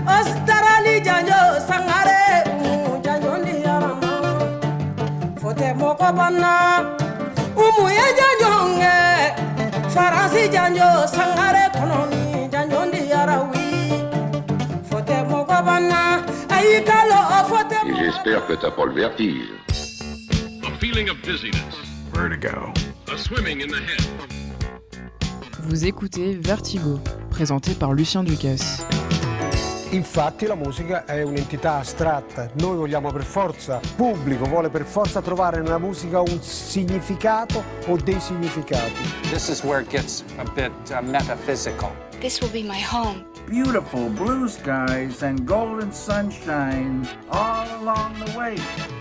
Ostarali janjo sangare janjo ndi yarama fote moko banna ya janjo nge faransi janjo sangare konomi janjo ndi yarawi fote moko banna ayikalo fote. J'espère que t'as pas le vertige. A feeling of dizziness. Vertigo. A swimming in the head. Vous écoutez Vertigo, présenté par Lucien Ducasse. Infatti la musica è un'entità astratta, noi vogliamo per forza, il pubblico vuole per forza trovare nella musica un significato o dei significati. This is where it gets a bit metaphysical. This will be my home. Beautiful blue skies and golden sunshine all along the way.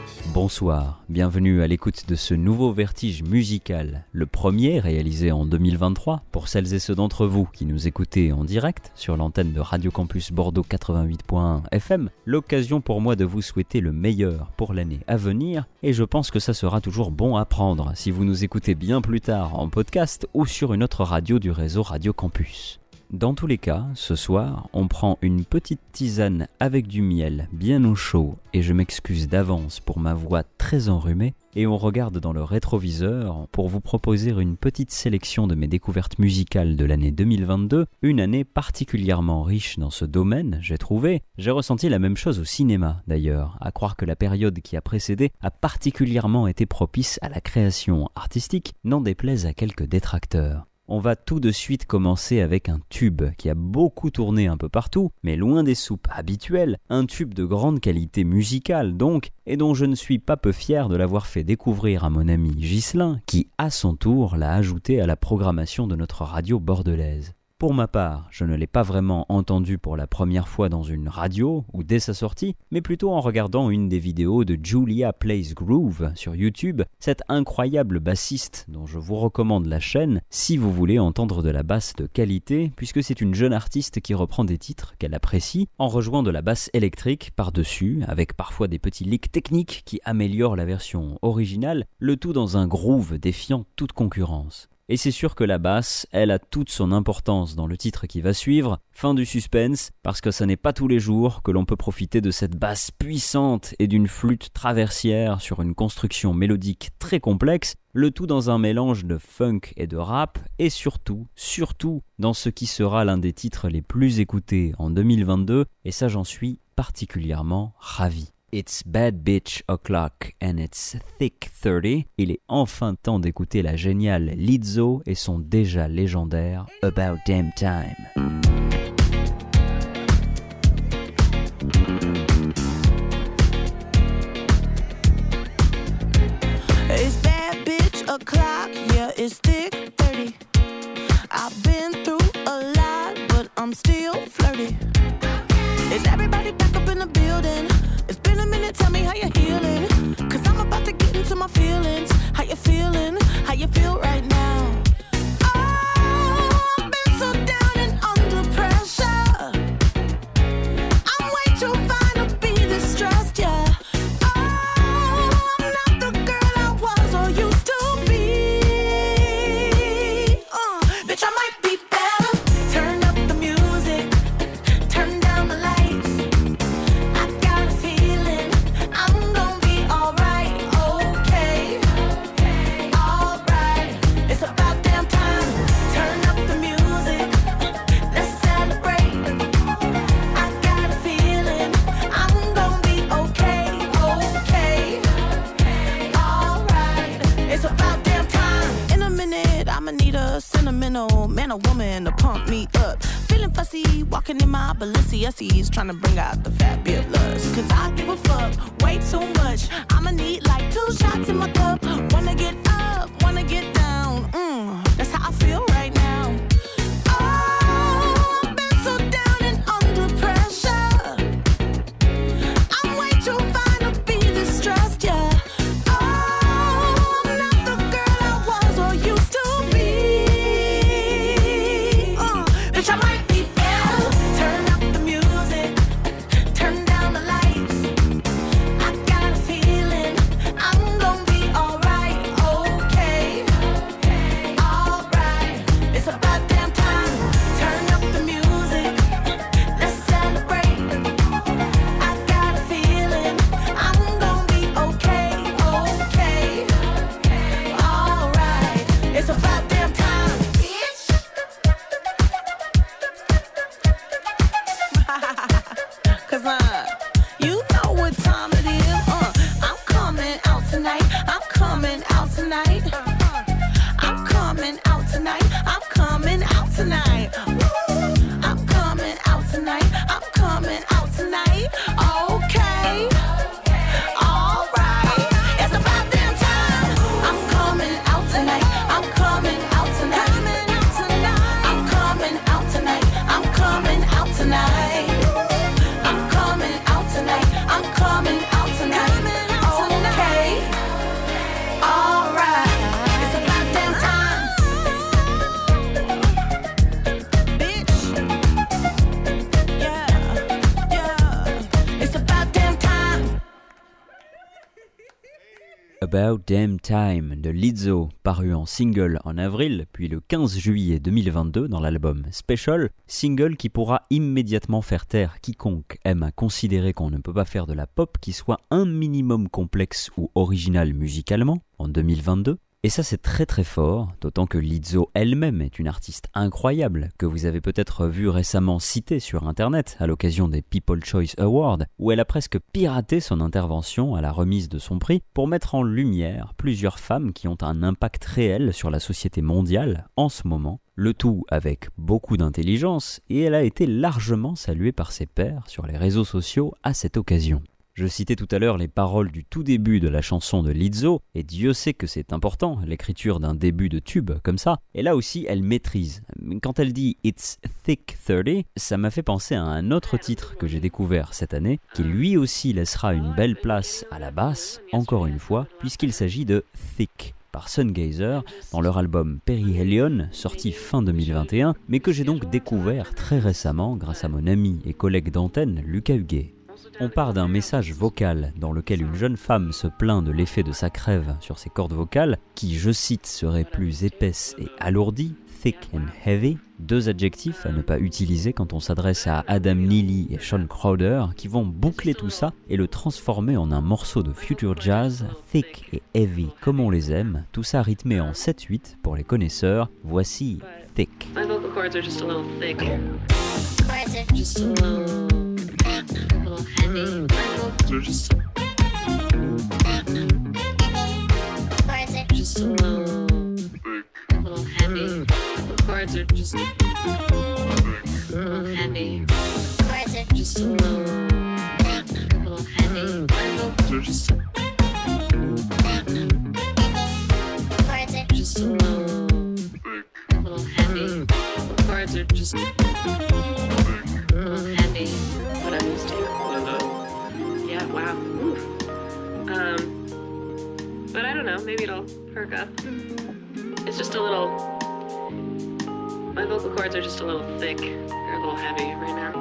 Bonsoir, bienvenue à l'écoute de ce nouveau vertige musical, le premier réalisé en 2023 pour celles et ceux d'entre vous qui nous écoutez en direct sur l'antenne de Radio Campus Bordeaux 88.1 FM, l'occasion pour moi de vous souhaiter le meilleur pour l'année à venir et je pense que ça sera toujours bon à prendre si vous nous écoutez bien plus tard en podcast ou sur une autre radio du réseau Radio Campus. Dans tous les cas, ce soir, on prend une petite tisane avec du miel bien au chaud et je m'excuse d'avance pour ma voix très enrhumée et on regarde dans le rétroviseur pour vous proposer une petite sélection de mes découvertes musicales de l'année 2022, une année particulièrement riche dans ce domaine, j'ai trouvé. J'ai ressenti la même chose au cinéma d'ailleurs, à croire que la période qui a précédé a particulièrement été propice à la création artistique, n'en déplaise à quelques détracteurs. On va tout de suite commencer avec un tube qui a beaucoup tourné un peu partout, mais loin des soupes habituelles, un tube de grande qualité musicale donc, et dont je ne suis pas peu fier de l'avoir fait découvrir à mon ami Ghislain, qui à son tour l'a ajouté à la programmation de notre radio bordelaise. Pour ma part, je ne l'ai pas vraiment entendu pour la première fois dans une radio ou dès sa sortie, mais plutôt en regardant une des vidéos de Julia Plays Groove sur YouTube, cette incroyable bassiste dont je vous recommande la chaîne si vous voulez entendre de la basse de qualité, puisque c'est une jeune artiste qui reprend des titres qu'elle apprécie en rejoignant de la basse électrique par-dessus, avec parfois des petits leaks techniques qui améliorent la version originale, le tout dans un groove défiant toute concurrence. Et c'est sûr que la basse, elle a toute son importance dans le titre qui va suivre, fin du suspense, parce que ça n'est pas tous les jours que l'on peut profiter de cette basse puissante et d'une flûte traversière sur une construction mélodique très complexe, le tout dans un mélange de funk et de rap, et surtout dans ce qui sera l'un des titres les plus écoutés en 2022, et ça j'en suis particulièrement ravi. It's Bad Bitch O'Clock and it's Thick 30. Il est enfin temps d'écouter la géniale Lizzo et son déjà légendaire About Damn Time. It's bad bitch o'clock, yeah, it's thick 30. I've been through a lot, but I'm still flirty. Is everybody back up in the building? It's been a minute, tell me how you're healing. Cause I'm about to get into my feelings. How you feeling? How you feel right now? Oh, I've been so down and under pressure. I'm way too fine to be this stressed, yeah. Oh, I'm not the girl I was or used to be. Bitch, I might be better. Turn up the music. Turn down the lights. I got a feeling I'm gonna be alright, okay, alright. It's about damn time. Turn up the music. Let's celebrate. I got a feeling I'm gonna be okay, alright. It's about damn time. In a minute, I'ma need a sentimental man or woman to pump me up. Feeling fussy, walking in my Balenciennes, trying to bring out the fabulous. Cause I give a fuck way too much. I'ma need like 2 shots in my cup. Wanna get up, wanna get down. That's how I feel right now. Oh, I've been so down and under pressure. I'm way too fine to be this stressed, yeah. Oh, I'm not the girl I was or used to be. Bitch, I might be better. Turn up the music. Turn down the lights. I got a feeling I'm gonna be alright, okay, alright. coming out tonight. Okay. Alright. It's about damn time. I'm coming out tonight. I'm coming out tonight. I'm coming out tonight. I'm coming out tonight. I'm coming out tonight. I'm coming out tonight. Okay. Alright. It's about damn time. Bitch. Yeah. It's about damn time. About Damn Time de Lizzo, paru en single en avril, puis le 15 juillet 2022 dans l'album Special, single qui pourra immédiatement faire taire quiconque aime à considérer qu'on ne peut pas faire de la pop qui soit un minimum complexe ou original musicalement en 2022. Et ça c'est très très fort, d'autant que Lizzo elle-même est une artiste incroyable, que vous avez peut-être vu récemment citée sur internet à l'occasion des People's Choice Awards, où elle a presque piraté son intervention à la remise de son prix pour mettre en lumière plusieurs femmes qui ont un impact réel sur la société mondiale en ce moment, le tout avec beaucoup d'intelligence, et elle a été largement saluée par ses pairs sur les réseaux sociaux à cette occasion. Je citais tout à l'heure les paroles du tout début de la chanson de Lizzo, et Dieu sait que c'est important, l'écriture d'un début de tube comme ça, et là aussi elle maîtrise. Quand elle dit « It's Thick 30 », ça m'a fait penser à un autre titre que j'ai découvert cette année, qui lui aussi laissera une belle place à la basse, encore une fois, puisqu'il s'agit de « Thick » par Sungazer dans leur album Perihelion, sorti fin 2021, mais que j'ai donc découvert très récemment grâce à mon ami et collègue d'antenne Lucas Huguet. On part d'un message vocal dans lequel une jeune femme se plaint de l'effet de sa crève sur ses cordes vocales, qui, je cite, seraient plus épaisses et alourdies, thick and heavy, deux adjectifs à ne pas utiliser quand on s'adresse à Adam Neely et Sean Crowder, qui vont boucler tout ça et le transformer en un morceau de future jazz, thick et heavy comme on les aime, tout ça rythmé en 7-8 pour les connaisseurs. Voici Thick. My vocal cords are just a little thick. Cords are just a little heavy. My vocals are just a little heavy. Chords are just a little heavy. Chords are just a little heavy. My vocals are just a little heavy. Chords are just a little heavy. What I'm used to. Yeah, wow. Oof. But I don't know, maybe it'll perk up. It's just a little, my vocal cords are just a little thick. They're a little heavy right now.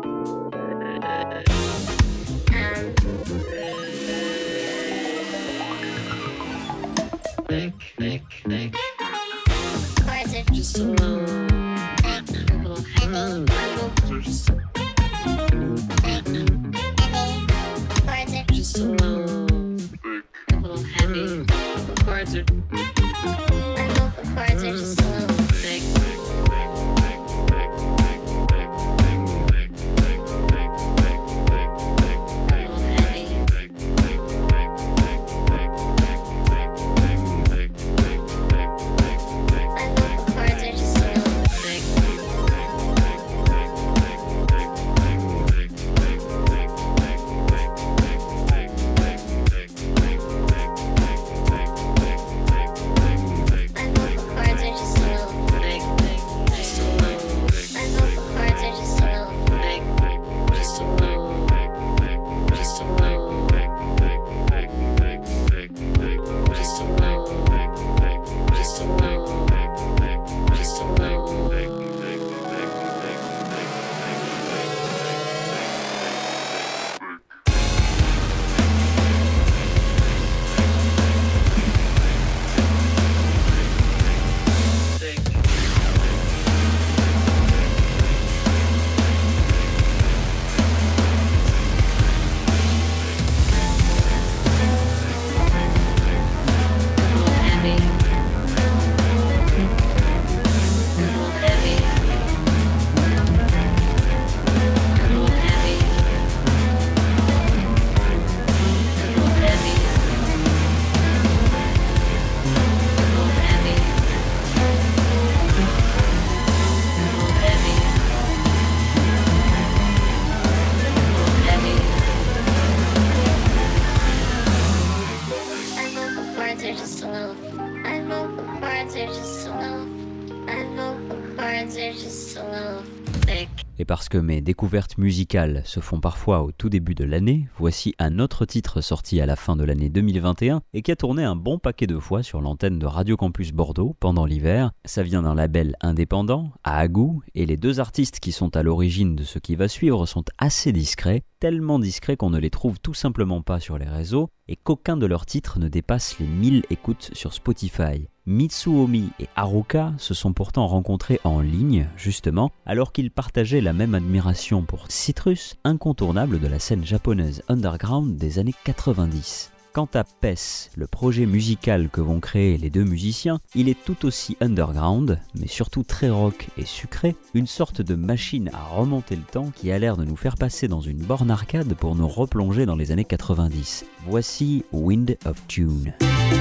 Thick. Cords are just a little heavy. My vocals are just just a little heavy. Chords are, my vocal cords are just a little thick. parce que mes découvertes musicales se font parfois au tout début de l'année, voici un autre titre sorti à la fin de l'année 2021 et qui a tourné un bon paquet de fois sur l'antenne de Radio Campus Bordeaux pendant l'hiver. Ça vient d'un label indépendant, Aagoo, et les deux artistes qui sont à l'origine de ce qui va suivre sont assez discrets, tellement discrets qu'on ne les trouve tout simplement pas sur les réseaux et qu'aucun de leurs titres ne dépasse les 1000 écoutes sur Spotify. Mitsuomi et Haruka se sont pourtant rencontrés en ligne, justement, alors qu'ils partageaient la même admiration pour Citrus, incontournable de la scène japonaise underground des années 90. Quant à PES, le projet musical que vont créer les deux musiciens, il est tout aussi underground, mais surtout très rock et sucré, une sorte de machine à remonter le temps qui a l'air de nous faire passer dans une borne arcade pour nous replonger dans les années 90. Voici Wind of June.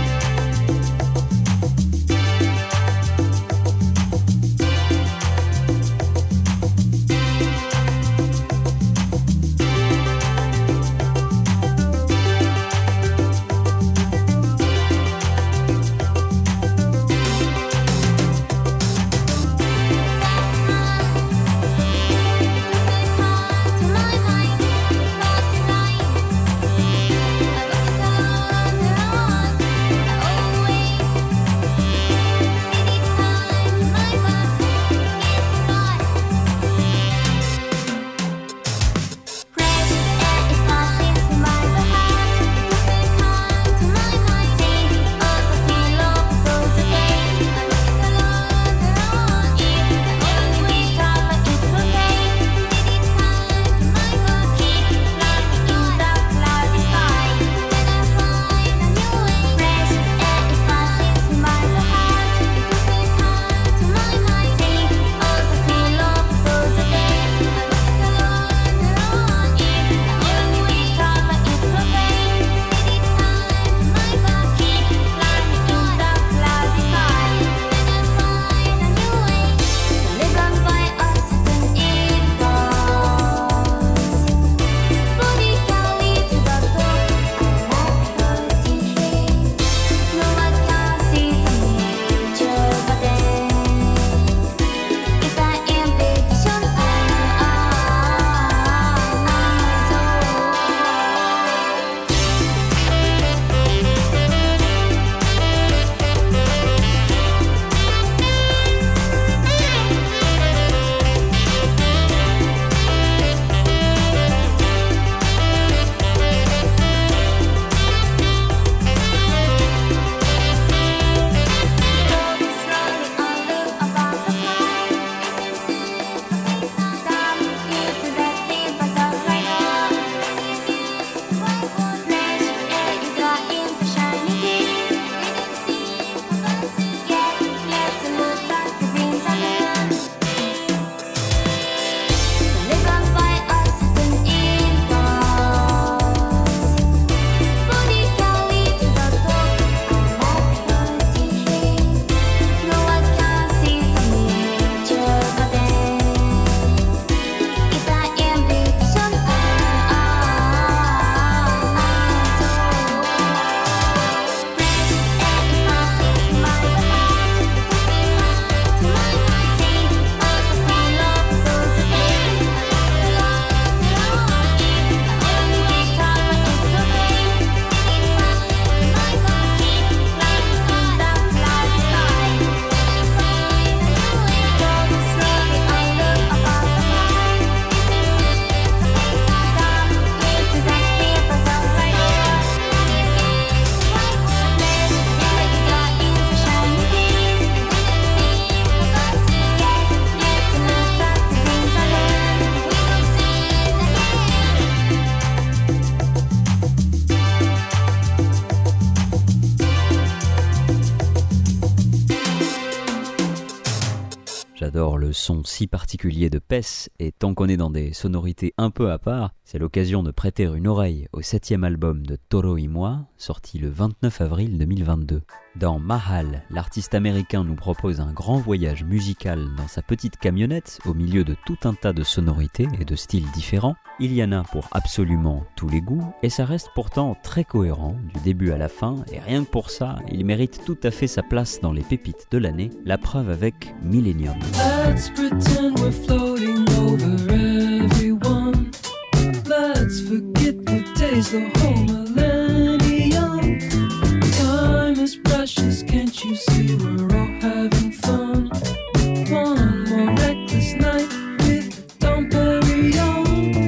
J'adore le son si particulier de PES, et tant qu'on est dans des sonorités un peu à part, c'est l'occasion de prêter une oreille au 7e album de Toro y moi, sorti le 29 avril 2022. Dans Mahal, l'artiste américain nous propose un grand voyage musical dans sa petite camionnette au milieu de tout un tas de sonorités et de styles différents. Il y en a pour absolument tous les goûts et ça reste pourtant très cohérent du début à la fin et rien que pour ça, il mérite tout à fait sa place dans les pépites de l'année, la preuve avec Millennium. Let's pretend we're floating over everyone. Let's forget the days, the whole millennium. Time is precious, can't you see we're all having fun? One more reckless night with Dom Perignon.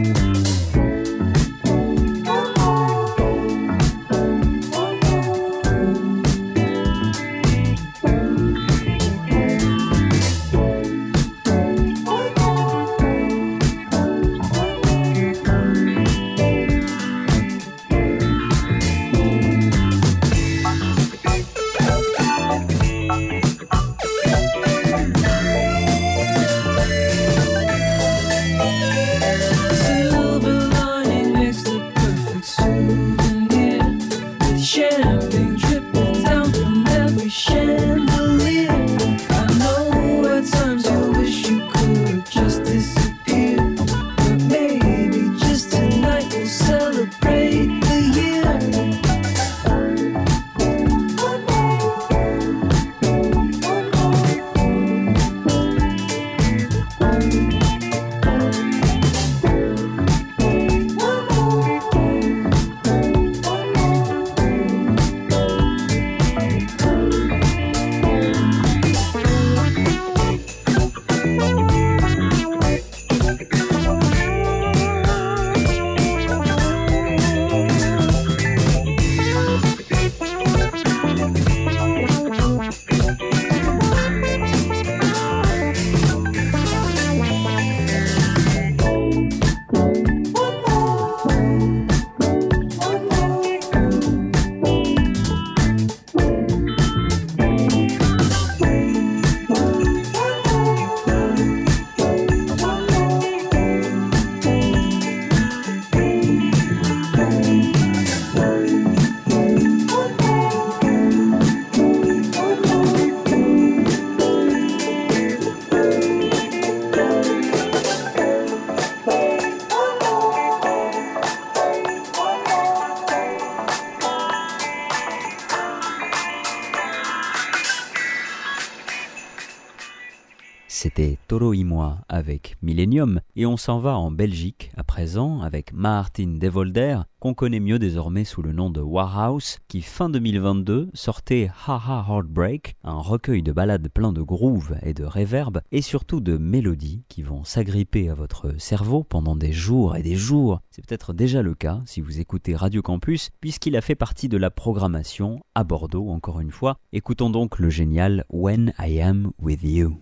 C'était Toro y moi avec Millennium et on s'en va en Belgique à présent avec Maarten de Volder qu'on connaît mieux désormais sous le nom de Warhouse qui fin 2022 sortait Haha Heartbreak, un recueil de ballades plein de groove et de reverb et surtout de mélodies qui vont s'agripper à votre cerveau pendant des jours et des jours. C'est peut-être déjà le cas si vous écoutez Radio Campus puisqu'il a fait partie de la programmation à Bordeaux encore une fois. Écoutons donc le génial When I Am With You.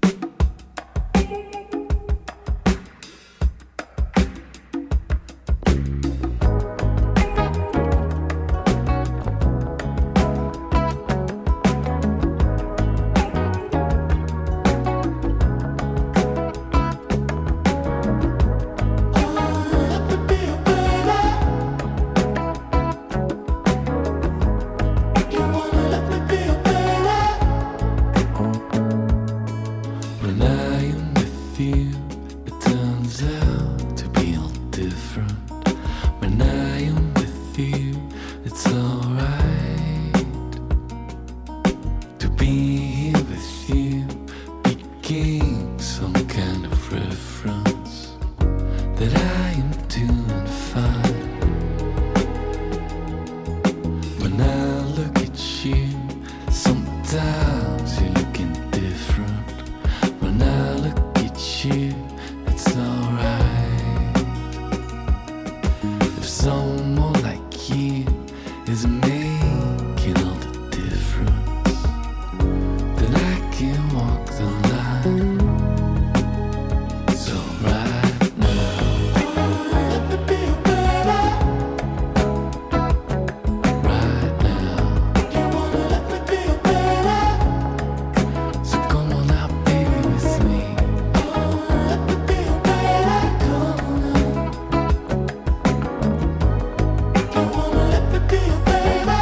Baby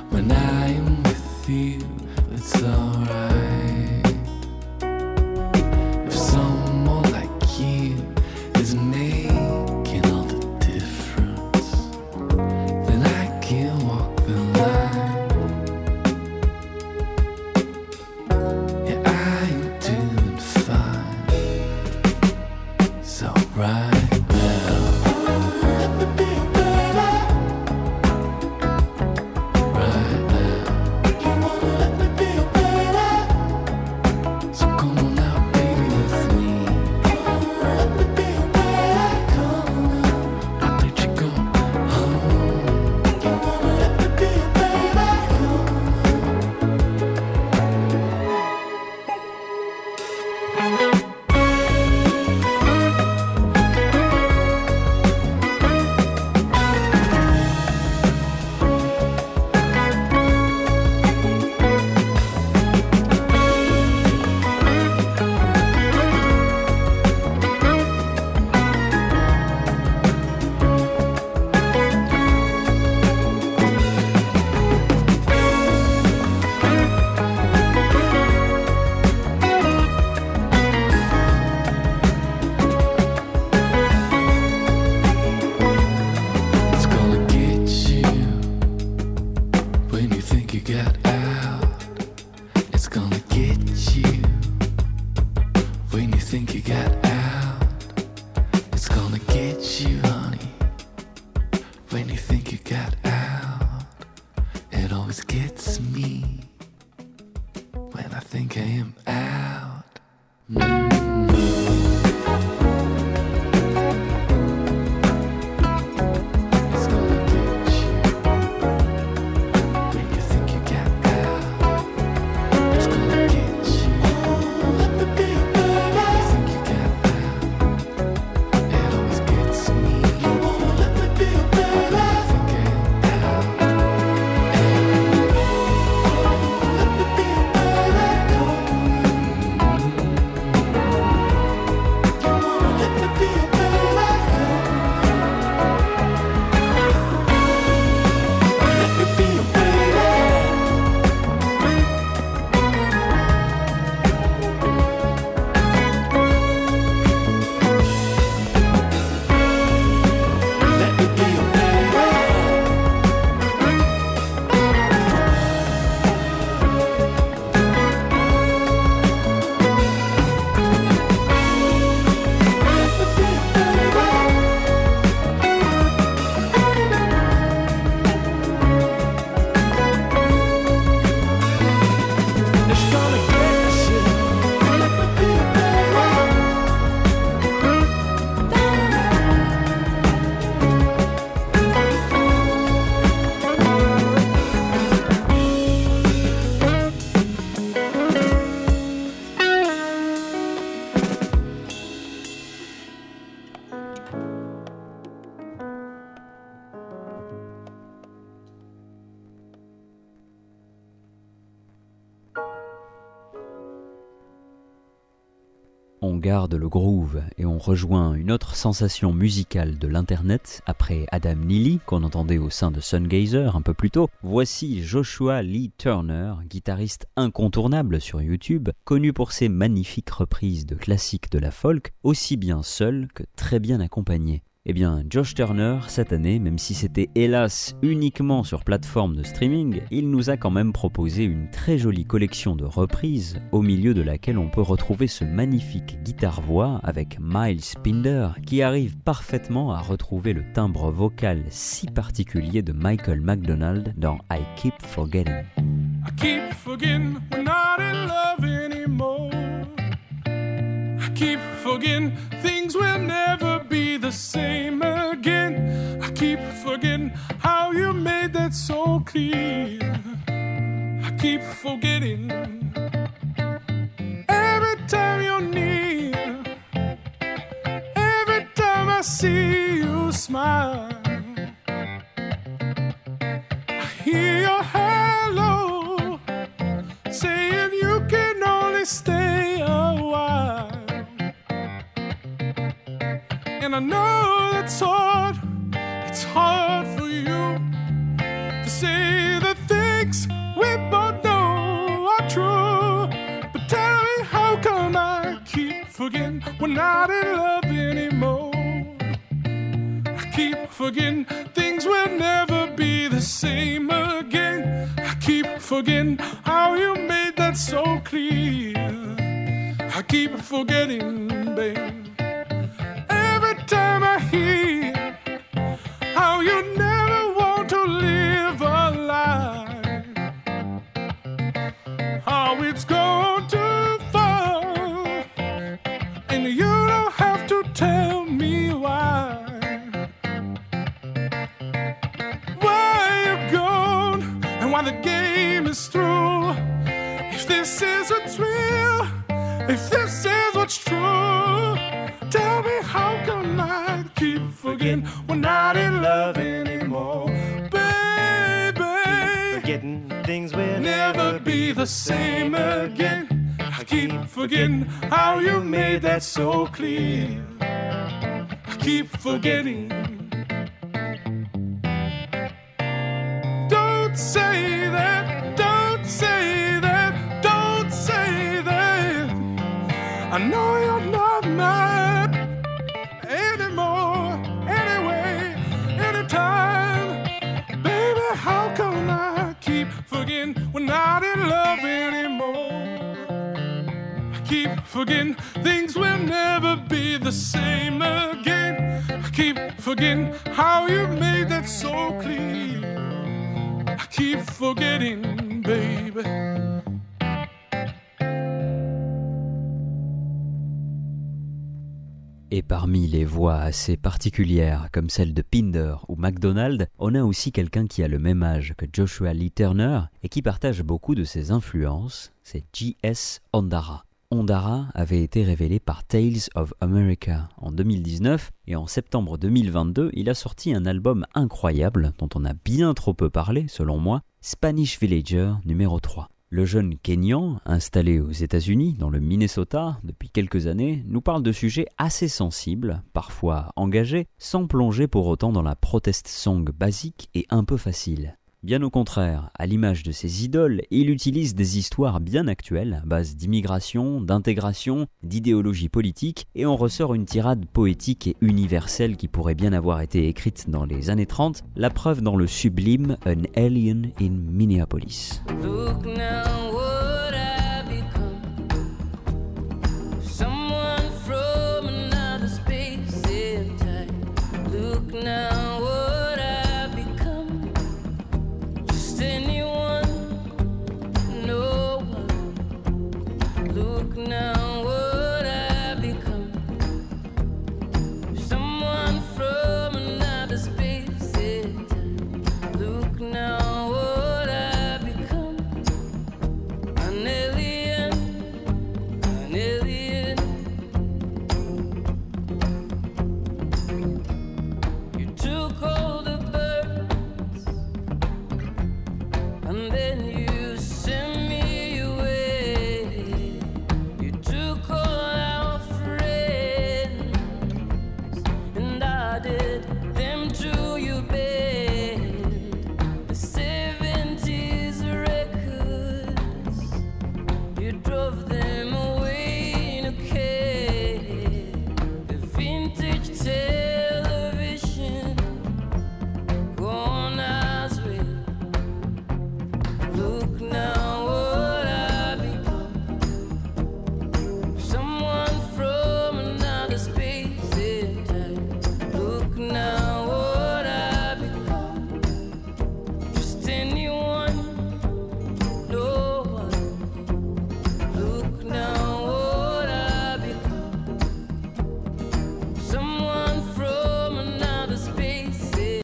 When I am with you, it's alright. If someone like you is making all the difference, then I can walk the line. Yeah, I am doing fine. So right. On garde le groove et on rejoint une autre sensation musicale de l'internet. Après Adam Neely, qu'on entendait au sein de Sungazer un peu plus tôt, voici Joshua Lee Turner, guitariste incontournable sur YouTube, connu pour ses magnifiques reprises de classiques de la folk, aussi bien seul que très bien accompagné. Eh bien, Josh Turner, cette année, même si c'était hélas uniquement sur plateforme de streaming, il nous a quand même proposé une très jolie collection de reprises, au milieu de laquelle on peut retrouver ce magnifique guitare-voix avec Miles Pinder, qui arrive parfaitement à retrouver le timbre vocal si particulier de Michael McDonald dans I Keep Forgetting. I keep forgetting we're not in love anymore. I keep forgetting things will never be the same again. I keep forgetting how you made that so clear. I keep forgetting every time you're near. Every time I see you smile, I hear your hello saying you can only stay a while. And I know that's hard, it's hard for you to say the things mistakes we both know are true. But tell me, how come I keep forgetting we're not in love anymore? I keep forgetting things will never be the same again. I keep forgetting how you made that so clear. I keep forgetting, babe. Every time I hear how you never want to live a lie, how it's gone too far, and you don't have to tell me why. Why you're gone and why the game is through. If this is what's real, if this is what's true, tell me, how come I keep forgetting we're not in love anymore? Baby, forgetting things will never be the same again. I keep forgetting how you made that so clear. I keep forgetting. Don't say that, don't say that, don't say that. I know you're not mine anymore, anyway, anytime. Baby, how come I keep forgetting we're not in love anymore? I keep forgetting things will never be the same again. I keep forgetting how you made that so clear. I keep forgetting, baby. Et parmi les voix assez particulières comme celle de Pinder ou MacDonald, on a aussi quelqu'un qui a le même âge que Joshua Lee Turner et qui partage beaucoup de ses influences, c'est J.S. Ondara. Ondara avait été révélé par Tales of America en 2019 et en septembre 2022, il a sorti un album incroyable dont on a bien trop peu parlé selon moi, Spanish Villager numéro 3. Le jeune Kényan, installé aux États-Unis, dans le Minnesota, depuis quelques années, nous parle de sujets assez sensibles, parfois engagés, sans plonger pour autant dans la protest song basique et un peu facile. Bien au contraire, à l'image de ses idoles, il utilise des histoires bien actuelles, à base d'immigration, d'intégration, d'idéologie politique, et on ressort une tirade poétique et universelle qui pourrait bien avoir été écrite dans les années 30, la preuve dans le sublime An Alien in Minneapolis. Look now what I become. Someone from another space and time. Look now what I become. Just anyone, no one. Look now what I become. Someone from another space and time. Look now what I become. An alien, an alien. You took all the birds and then you